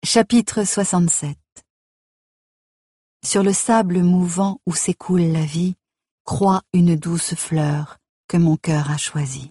Chapitre 67. Sur le sable mouvant où s'écoule la vie, croît une douce fleur que mon cœur a choisie.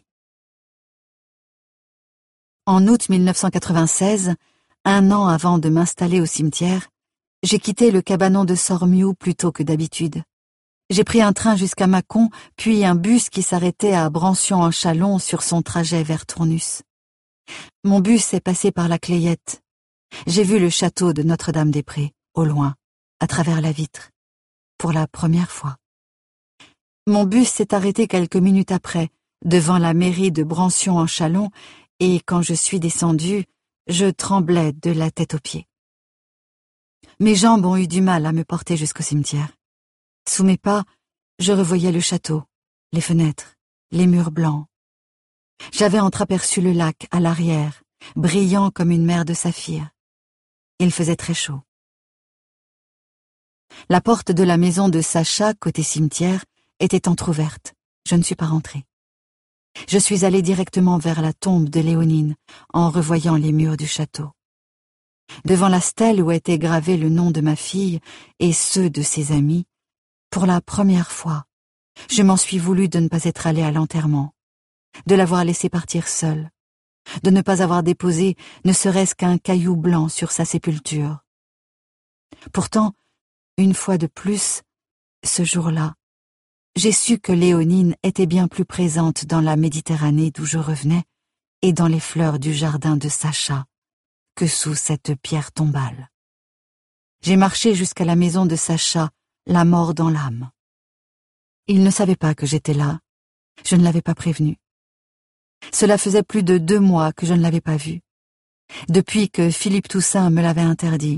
En août 1996, un an avant de m'installer au cimetière, j'ai quitté le cabanon de Sormiou plus tôt que d'habitude. J'ai pris un train jusqu'à Mâcon, puis un bus qui s'arrêtait à Brancion-en-Châlons sur son trajet vers Tournus. Mon bus est passé par la Clayette. J'ai vu le château de Notre-Dame-des-Prés, au loin, à travers la vitre, pour la première fois. Mon bus s'est arrêté quelques minutes après, devant la mairie de Brancion-en-Châlons, et quand je suis descendue, je tremblais de la tête aux pieds. Mes jambes ont eu du mal à me porter jusqu'au cimetière. Sous mes pas, je revoyais le château, les fenêtres, les murs blancs. J'avais entreaperçu le lac à l'arrière, brillant comme une mer de saphir. Il faisait très chaud. La porte de la maison de Sacha, côté cimetière, était entr'ouverte. Je ne suis pas rentrée. Je suis allée directement vers la tombe de Léonine, en revoyant les murs du château. Devant la stèle où était gravé le nom de ma fille et ceux de ses amis, pour la première fois, je m'en suis voulu de ne pas être allée à l'enterrement, de l'avoir laissée partir seule, de ne pas avoir déposé ne serait-ce qu'un caillou blanc sur sa sépulture. Pourtant, une fois de plus, ce jour-là, j'ai su que Léonine était bien plus présente dans la Méditerranée d'où je revenais et dans les fleurs du jardin de Sacha que sous cette pierre tombale. J'ai marché jusqu'à la maison de Sacha, la mort dans l'âme. Il ne savait pas que j'étais là. Je ne l'avais pas prévenu. Cela faisait plus de 2 mois que je ne l'avais pas vu, depuis que Philippe Toussaint me l'avait interdit.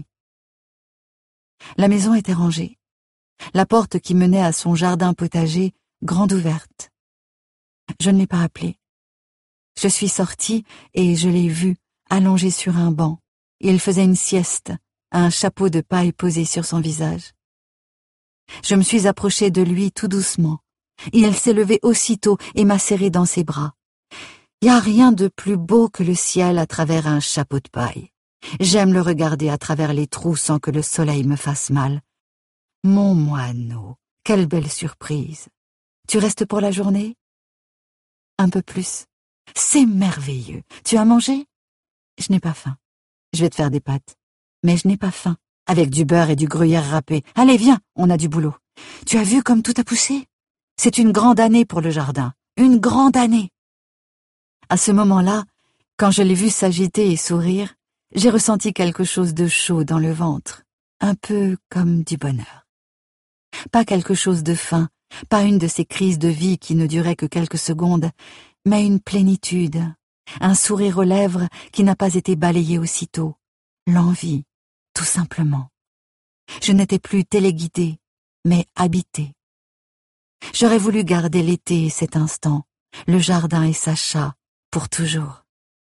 La maison était rangée, la porte qui menait à son jardin potager, grande ouverte. Je ne l'ai pas appelé. Je suis sortie et je l'ai vu, allongé sur un banc. Il faisait une sieste, un chapeau de paille posé sur son visage. Je me suis approchée de lui tout doucement. Il s'est levé aussitôt et m'a serré dans ses bras. Y a rien de plus beau que le ciel à travers un chapeau de paille. J'aime le regarder à travers les trous sans que le soleil me fasse mal. Mon moineau, quelle belle surprise. Tu restes pour la journée? Un peu plus. C'est merveilleux. Tu as mangé? Je n'ai pas faim. Je vais te faire des pâtes. Mais je n'ai pas faim. Avec du beurre et du gruyère râpé. Allez, viens, on a du boulot. Tu as vu comme tout a poussé? C'est une grande année pour le jardin. Une grande année. À ce moment-là, quand je l'ai vu s'agiter et sourire, j'ai ressenti quelque chose de chaud dans le ventre, un peu comme du bonheur. Pas quelque chose de fin, pas une de ces crises de vie qui ne duraient que quelques secondes, mais une plénitude, un sourire aux lèvres qui n'a pas été balayé aussitôt, l'envie, tout simplement. Je n'étais plus téléguidée, mais habitée. J'aurais voulu garder l'été et cet instant, le jardin et Sacha, pour toujours.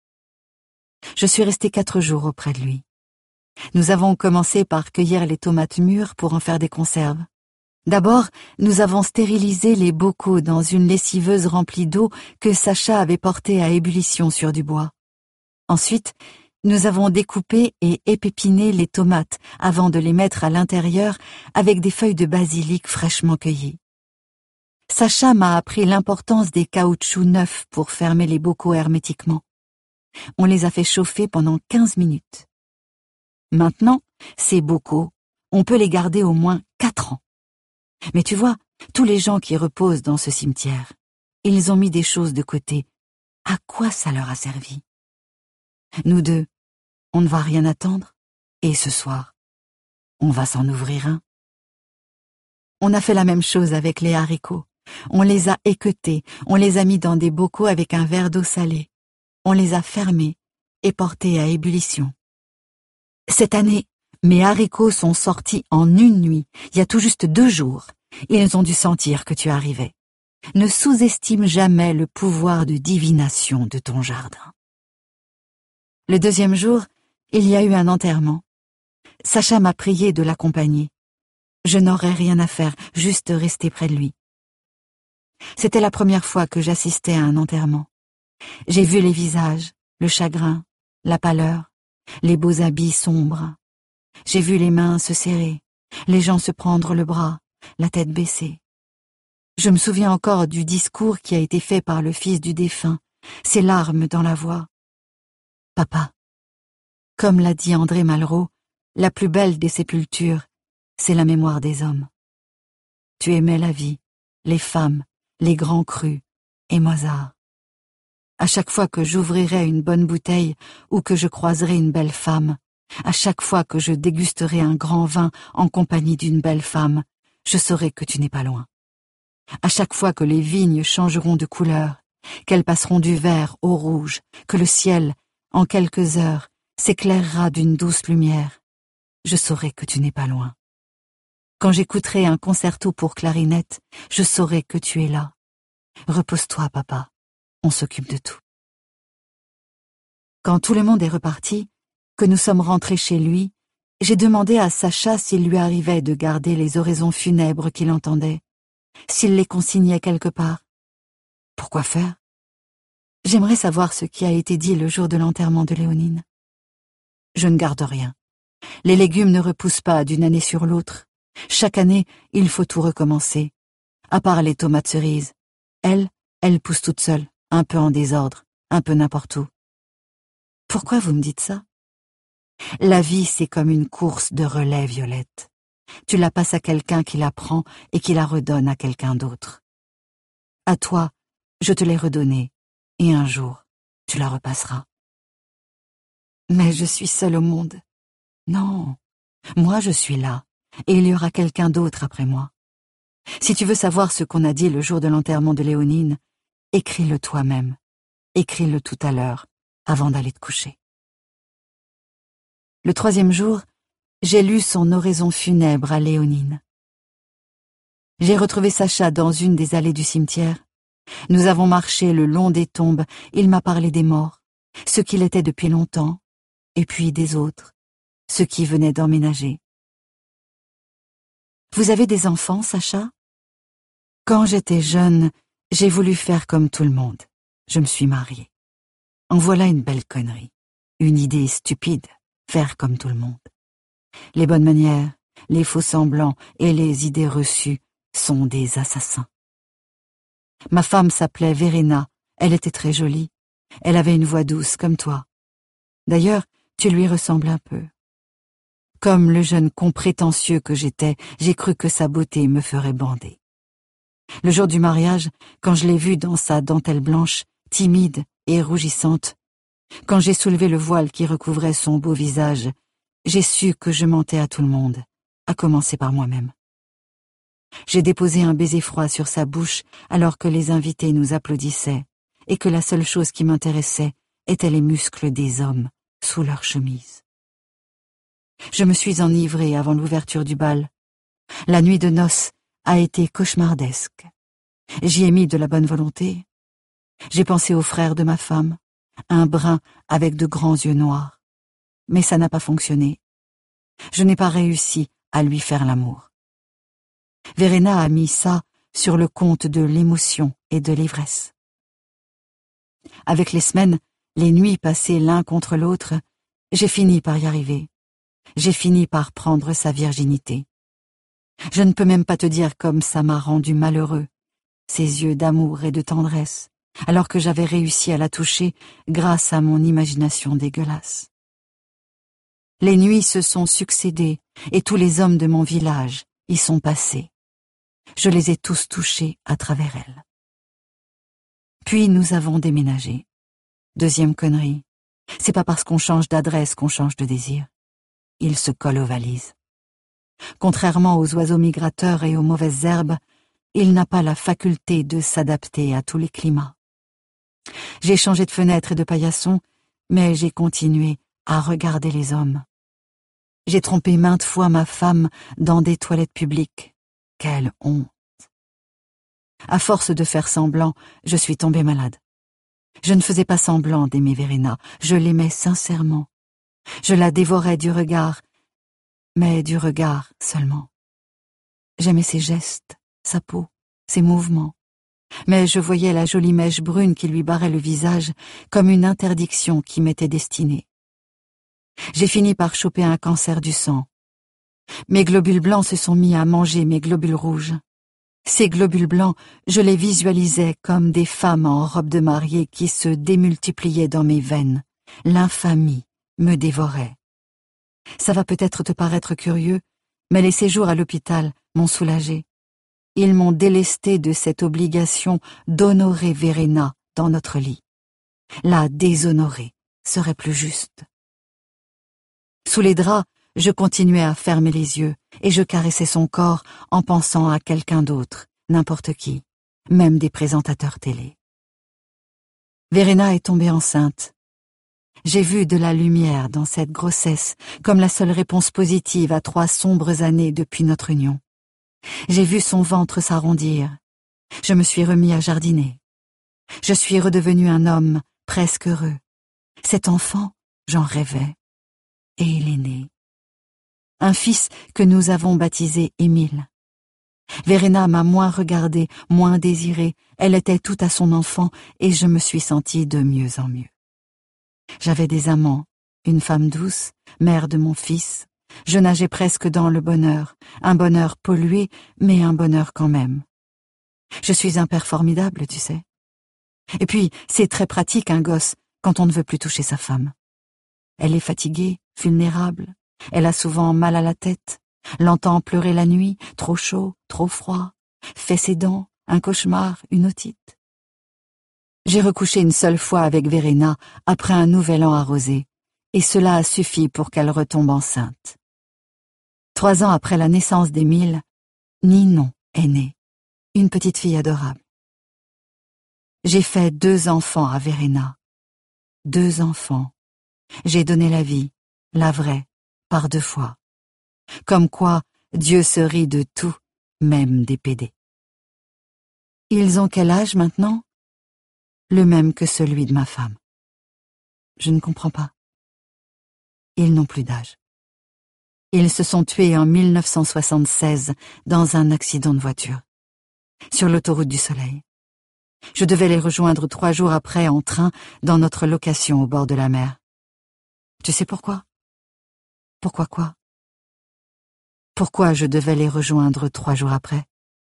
Je suis restée 4 jours auprès de lui. Nous avons commencé par cueillir les tomates mûres pour en faire des conserves. D'abord, nous avons stérilisé les bocaux dans une lessiveuse remplie d'eau que Sacha avait portée à ébullition sur du bois. Ensuite, nous avons découpé et épépiné les tomates avant de les mettre à l'intérieur avec des feuilles de basilic fraîchement cueillies. Sacha m'a appris l'importance des caoutchoucs neufs pour fermer les bocaux hermétiquement. On les a fait chauffer pendant 15 minutes. Maintenant, ces bocaux, on peut les garder au moins 4 ans. Mais tu vois, tous les gens qui reposent dans ce cimetière, ils ont mis des choses de côté. À quoi ça leur a servi? Nous deux, on ne va rien attendre, et ce soir, on va s'en ouvrir un. On a fait la même chose avec les haricots. On les a équeutés, on les a mis dans des bocaux avec un verre d'eau salée. On les a fermés et portés à ébullition. Cette année, mes haricots sont sortis en une nuit, il y a tout juste 2 jours. Ils ont dû sentir que tu arrivais. Ne sous-estime jamais le pouvoir de divination de ton jardin. Le 2e jour, il y a eu un enterrement. Sacha m'a prié de l'accompagner. Je n'aurais rien à faire, juste rester près de lui. C'était la première fois que j'assistais à un enterrement. J'ai vu les visages, le chagrin, la pâleur. les beaux habits sombres. J'ai vu les mains se serrer, les gens se prendre le bras, la tête baissée. Je me souviens encore du discours qui a été fait par le fils du défunt, ses larmes dans la voix. Papa, comme l'a dit André Malraux, la plus belle des sépultures, c'est la mémoire des hommes. Tu aimais la vie, les femmes, les grands crus et Mozart. À chaque fois que j'ouvrirai une bonne bouteille ou que je croiserai une belle femme, à chaque fois que je dégusterai un grand vin en compagnie d'une belle femme, je saurai que tu n'es pas loin. À chaque fois que les vignes changeront de couleur, qu'elles passeront du vert au rouge, que le ciel, en quelques heures, s'éclairera d'une douce lumière, je saurai que tu n'es pas loin. Quand j'écouterai un concerto pour clarinette, je saurai que tu es là. Repose-toi, papa, on s'occupe de tout. Quand tout le monde est reparti, que nous sommes rentrés chez lui, j'ai demandé à Sacha s'il lui arrivait de garder les oraisons funèbres qu'il entendait, s'il les consignait quelque part. Pourquoi faire? J'aimerais savoir ce qui a été dit le jour de l'enterrement de Léonine. Je ne garde rien. Les légumes ne repoussent pas d'une année sur l'autre. Chaque année, il faut tout recommencer. À part les tomates cerises. Elles poussent toutes seules, un peu en désordre, un peu n'importe où. Pourquoi vous me dites ça? La vie, c'est comme une course de relais, Violette. Tu la passes à quelqu'un qui la prend et qui la redonne à quelqu'un d'autre. À toi, je te l'ai redonnée, et un jour, tu la repasseras. Mais je suis seule au monde. Non, moi je suis là, et il y aura quelqu'un d'autre après moi. Si tu veux savoir ce qu'on a dit le jour de l'enterrement de Léonine, écris-le toi-même. Écris-le tout à l'heure, avant d'aller te coucher. Le 3e jour, j'ai lu son oraison funèbre à Léonine. J'ai retrouvé Sacha dans une des allées du cimetière. Nous avons marché le long des tombes, il m'a parlé des morts, ceux qu'il était depuis longtemps, et puis des autres, ceux qui venaient d'emménager. Vous avez des enfants, Sacha? Quand j'étais jeune, j'ai voulu faire comme tout le monde. Je me suis mariée. En voilà une belle connerie, une idée stupide, faire comme tout le monde. Les bonnes manières, les faux semblants et les idées reçues sont des assassins. Ma femme s'appelait Verena, elle était très jolie. Elle avait une voix douce comme toi. D'ailleurs, tu lui ressembles un peu. Comme le jeune con prétentieux que j'étais, j'ai cru que sa beauté me ferait bander. Le jour du mariage, quand je l'ai vue dans sa dentelle blanche, timide et rougissante, quand j'ai soulevé le voile qui recouvrait son beau visage, j'ai su que je mentais à tout le monde, à commencer par moi-même. J'ai déposé un baiser froid sur sa bouche alors que les invités nous applaudissaient et que la seule chose qui m'intéressait étaient les muscles des hommes sous leurs chemises. Je me suis enivrée avant l'ouverture du bal. La nuit de noces a été cauchemardesque. J'y ai mis de la bonne volonté. J'ai pensé au frère de ma femme, un brun avec de grands yeux noirs. Mais ça n'a pas fonctionné. Je n'ai pas réussi à lui faire l'amour. Verena a mis ça sur le compte de l'émotion et de l'ivresse. Avec les semaines, les nuits passées l'un contre l'autre, j'ai fini par y arriver. J'ai fini par prendre sa virginité. Je ne peux même pas te dire comme ça m'a rendu malheureux, ses yeux d'amour et de tendresse, alors que j'avais réussi à la toucher grâce à mon imagination dégueulasse. Les nuits se sont succédées et tous les hommes de mon village y sont passés. Je les ai tous touchés à travers elle. Puis nous avons déménagé. 2e connerie, c'est pas parce qu'on change d'adresse qu'on change de désir. Il se colle aux valises. Contrairement aux oiseaux migrateurs et aux mauvaises herbes, il n'a pas la faculté de s'adapter à tous les climats. J'ai changé de fenêtre et de paillasson, mais j'ai continué à regarder les hommes. J'ai trompé maintes fois ma femme dans des toilettes publiques. Quelle honte! À force de faire semblant, je suis tombée malade. Je ne faisais pas semblant d'aimer Verena, je l'aimais sincèrement. Je la dévorais du regard, mais du regard seulement. J'aimais ses gestes, sa peau, ses mouvements, mais je voyais la jolie mèche brune qui lui barrait le visage comme une interdiction qui m'était destinée. J'ai fini par choper un cancer du sang. Mes globules blancs se sont mis à manger mes globules rouges. Ces globules blancs, je les visualisais comme des femmes en robe de mariée qui se démultipliaient dans mes veines. L'infamie me dévorait. Ça va peut-être te paraître curieux, mais les séjours à l'hôpital m'ont soulagé. Ils m'ont délesté de cette obligation d'honorer Verena dans notre lit. La déshonorer serait plus juste. Sous les draps, je continuais à fermer les yeux et je caressais son corps en pensant à quelqu'un d'autre, n'importe qui, même des présentateurs télé. Verena est tombée enceinte. J'ai vu de la lumière dans cette grossesse comme la seule réponse positive à 3 sombres années depuis notre union. J'ai vu son ventre s'arrondir. Je me suis remis à jardiner. Je suis redevenu un homme presque heureux. Cet enfant, j'en rêvais. Et il est né. Un fils que nous avons baptisé Émile. Verena m'a moins regardé, moins désiré. Elle était tout à son enfant et je me suis sentie de mieux en mieux. J'avais des amants, une femme douce, mère de mon fils. Je nageais presque dans le bonheur, un bonheur pollué, mais un bonheur quand même. Je suis un père formidable, tu sais. Et puis, c'est très pratique un gosse quand on ne veut plus toucher sa femme. Elle est fatiguée, vulnérable. Elle a souvent mal à la tête, l'entend pleurer la nuit, trop chaud, trop froid, fait ses dents, un cauchemar, une otite. J'ai recouché une seule fois avec Verena après un nouvel an arrosé, et cela a suffi pour qu'elle retombe enceinte. 3 ans après la naissance d'Émile, Ninon est née, une petite fille adorable. J'ai fait 2 enfants à Verena. 2 enfants. J'ai donné la vie, la vraie, par 2 fois. Comme quoi, Dieu se rit de tout, même des pédés. Ils ont quel âge maintenant? Le même que celui de ma femme. Je ne comprends pas. Ils n'ont plus d'âge. Ils se sont tués en 1976 dans un accident de voiture, sur l'autoroute du Soleil. Je devais les rejoindre 3 jours après en train dans notre location au bord de la mer. Tu sais pourquoi? Pourquoi quoi? Pourquoi je devais les rejoindre 3 jours après?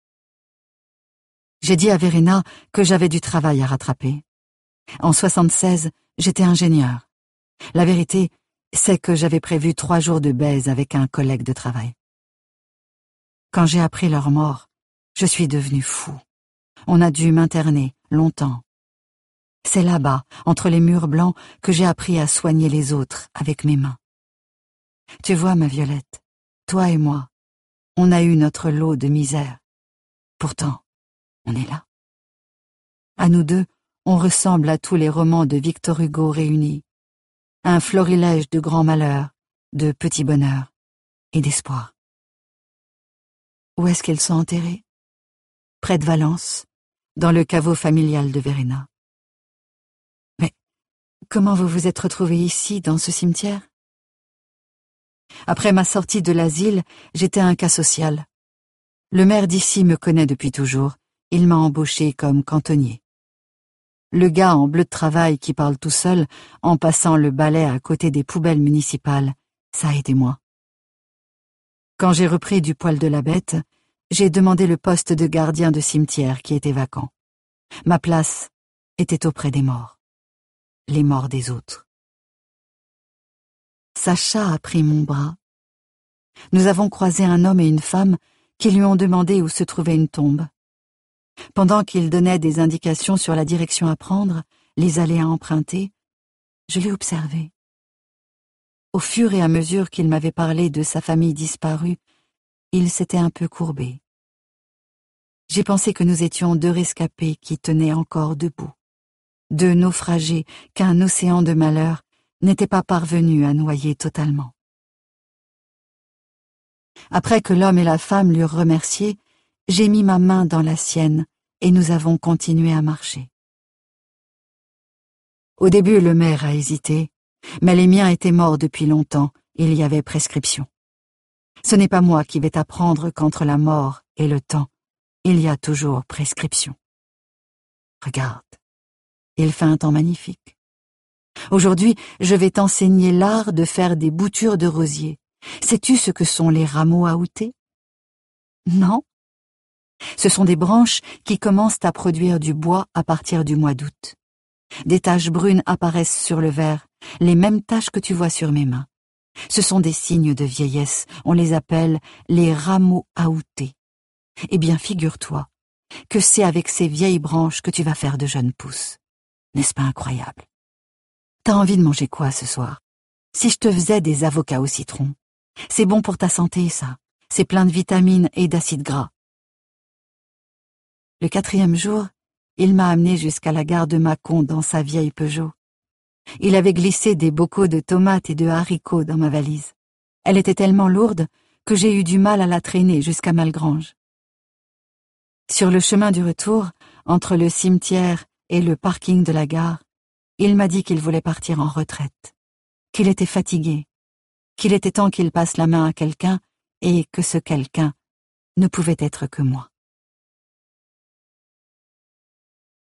J'ai dit à Verena que j'avais du travail à rattraper. En 76, j'étais ingénieur. La vérité, c'est que j'avais prévu 3 jours de baise avec un collègue de travail. Quand j'ai appris leur mort, je suis devenu fou. On a dû m'interner longtemps. C'est là-bas, entre les murs blancs, que j'ai appris à soigner les autres avec mes mains. Tu vois, ma Violette, toi et moi, on a eu notre lot de misère. Pourtant, on est là. À nous deux, on ressemble à tous les romans de Victor Hugo réunis. Un florilège de grands malheurs, de petits bonheurs et d'espoir. Où est-ce qu'ils sont enterrés? Près de Valence, dans le caveau familial de Verena. Mais comment vous vous êtes retrouvés ici, dans ce cimetière? Après ma sortie de l'asile, j'étais un cas social. Le maire d'ici me connaît depuis toujours. Il m'a embauché comme cantonnier. Le gars en bleu de travail qui parle tout seul, en passant le balai à côté des poubelles municipales, ça a été moi. Quand j'ai repris du poil de la bête, j'ai demandé le poste de gardien de cimetière qui était vacant. Ma place était auprès des morts. Les morts des autres. Sacha a pris mon bras. Nous avons croisé un homme et une femme qui lui ont demandé où se trouvait une tombe. Pendant qu'il donnait des indications sur la direction à prendre, les allées à emprunter, je l'ai observé. Au fur et à mesure qu'il m'avait parlé de sa famille disparue, il s'était un peu courbé. J'ai pensé que nous étions 2 rescapés qui tenaient encore debout, 2 naufragés qu'un océan de malheur n'était pas parvenu à noyer totalement. Après que l'homme et la femme l'eurent remercié, j'ai mis ma main dans la sienne et nous avons continué à marcher. Au début, le maire a hésité, mais les miens étaient morts depuis longtemps, il y avait prescription. Ce n'est pas moi qui vais t'apprendre qu'entre la mort et le temps, il y a toujours prescription. Regarde, il fait un temps magnifique. Aujourd'hui, je vais t'enseigner l'art de faire des boutures de rosier. Sais-tu ce que sont les rameaux aoutés? Non? Ce sont des branches qui commencent à produire du bois à partir du mois d'août. Des taches brunes apparaissent sur le verre, les mêmes taches que tu vois sur mes mains. Ce sont des signes de vieillesse, on les appelle les rameaux aoutés. Eh bien, figure-toi que c'est avec ces vieilles branches que tu vas faire de jeunes pousses. N'est-ce pas incroyable? T'as envie de manger quoi ce soir? Si je te faisais des avocats au citron, c'est bon pour ta santé, ça. C'est plein de vitamines et d'acides gras. Le 4e jour, il m'a amené jusqu'à la gare de Mâcon dans sa vieille Peugeot. Il avait glissé des bocaux de tomates et de haricots dans ma valise. Elle était tellement lourde que j'ai eu du mal à la traîner jusqu'à Malgrange. Sur le chemin du retour, entre le cimetière et le parking de la gare, il m'a dit qu'il voulait partir en retraite, qu'il était fatigué, qu'il était temps qu'il passe la main à quelqu'un et que ce quelqu'un ne pouvait être que moi.